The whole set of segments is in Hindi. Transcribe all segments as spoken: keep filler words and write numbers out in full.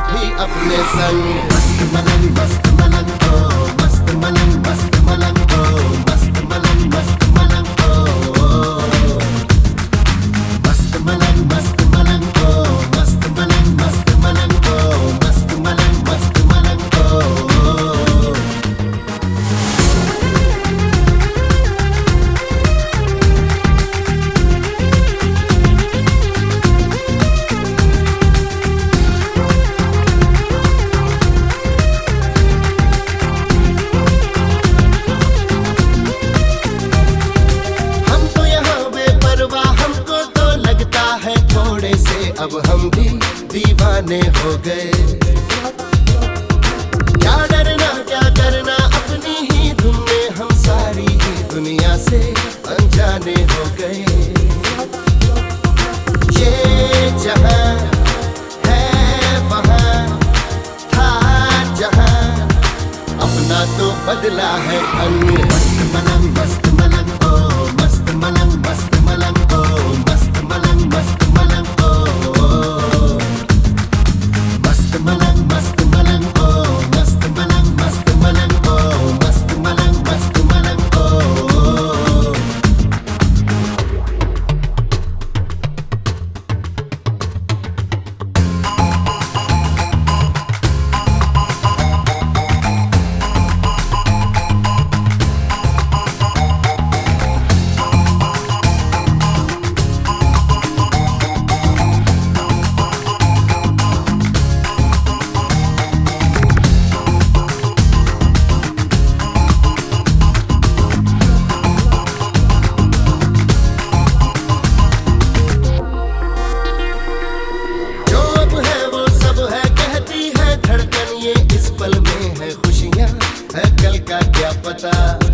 भी अपने संग। मस्त मलंग मस्त मलंग ओ, मस्त मलंग मस्त मलंग ओ, मस्त मलंग मस्त मलंग ओ, मस्त मलंग मस्त मलंग ओ, मस्त मलंग मस्त मलंग ओ, मस्त मलंग मस्त मलंग ओ। अब हम भी दीवाने हो गए, क्या डरना क्या करना, अपनी ही धुन में हम सारी ही दुनिया से अनजाने हो गए। ये जहां है वहां था जहां, अपना तो बदला है अंग। मस्त मलंग मस्त मलंग ओ, मस्त मलंग मस्त मलंग ओ, मस्त मलंग मस्त मलंग ओ, मस्त मलंग मस्त मलंग ओ, मस्त मलंग मस्त मलंग ओ, मस्त मलंग मस्त मलंग ओ। क्या पता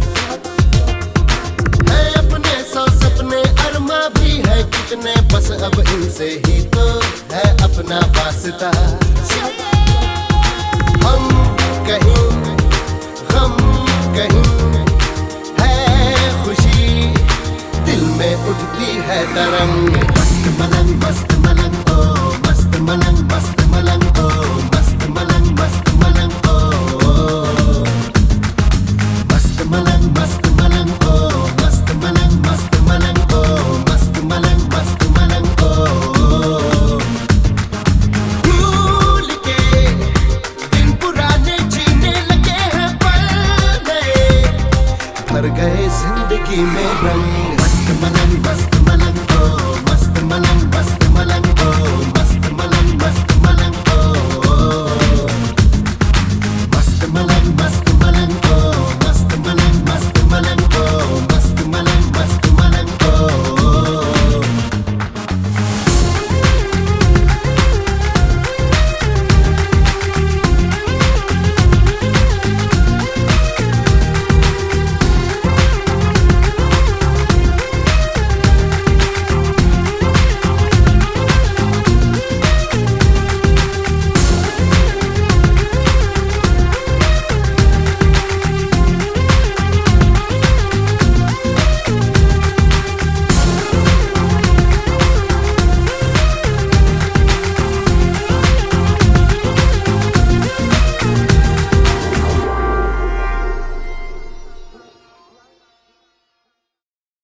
है अपने सौ सपने अरमा भी है कितने, बस अब इनसे ही तो है अपना वास्ता। हम कहीं गम कहीं है खुशी, दिल में उठती है तरंग। मस्त मलंग मस्त मलंग ओ, मस्त मलंग मस्त मलंग ओ, मस्त मलंग मस्त मलंग ओ, मस्त मलंग मस्त मलंग ओ, मस्त मलंग मस्त मलंग ओ, मस्त मलंग मस्त मलंग ओ। भूल के दिन पुराने जीने लगे हैं पल नए, भर गए जिंदगी में रंग। मस्त मलंग मस्त